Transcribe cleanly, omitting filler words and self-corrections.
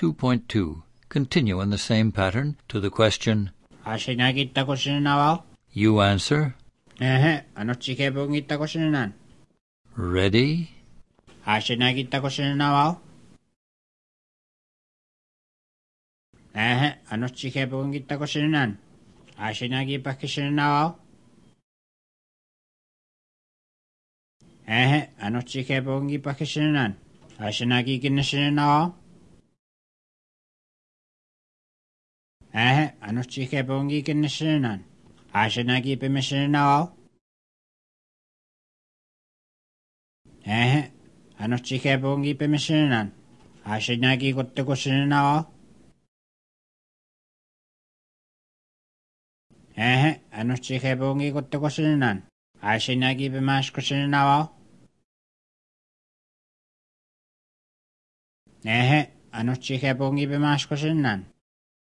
2.2. Continue in the same pattern to the question, 아시나기 있다 곳이는 나와? you answer. 아노치 개봉이 있다 곳이는 난. Ready? 아시나기 있다 곳이는 나와? 아노치 개봉이 있다 곳이는 난. 아시나기 밖이시는 나와? 아노치 개봉이 밖이시는 난. 아시나기 기능시는 나와? 아노치 개봉이 기능시는 난. 아시나기 비미시는 나와? 아노치 개봉이 비미시는 난. 아시나기 곳대 곳이는 나와? 아노치 개봉이 곳대 곳이는 난. 아시나기 비마시 곳이는 나와? 아노치 개봉이 비마시 곳이는 난.